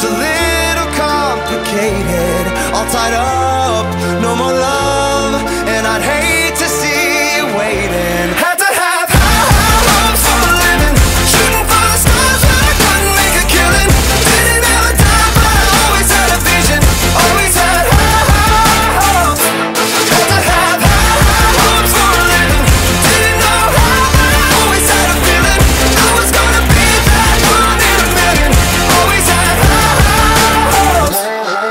a little complicated. All tied up, no more love.